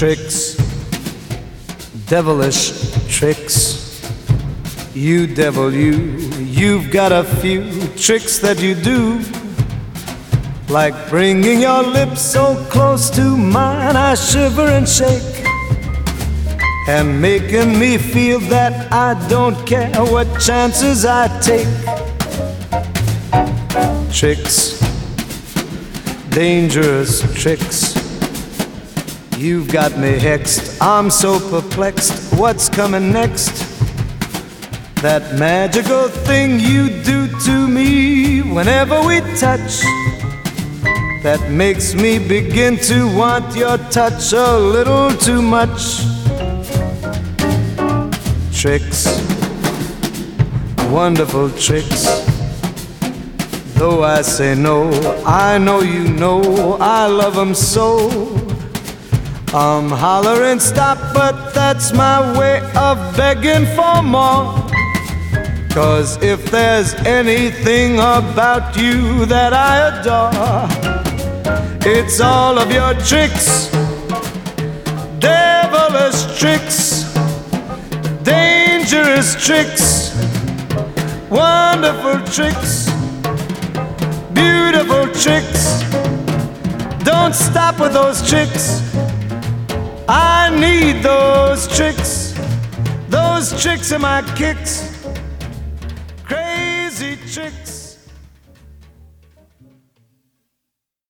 Tricks, devilish tricks. You devil, you've got a few tricks that you do, like bringing your lips so close to mine I shiver and shake, and making me feel that I don't care what chances I take. Tricks, dangerous tricks. You've got me hexed, I'm so perplexed. What's coming next? That magical thing you do to me whenever we touch, that makes me begin to want your touch a little too much. Tricks, wonderful tricks. Though I say no, I know you know I love 'em so. I'm hollering stop, but that's my way of begging for more. 'Cause if there's anything about you that I adore, it's all of your tricks, devilish tricks, dangerous tricks, wonderful tricks, beautiful tricks. Don't stop with those tricks. I need those tricks. Those tricks are my kicks. Crazy tricks.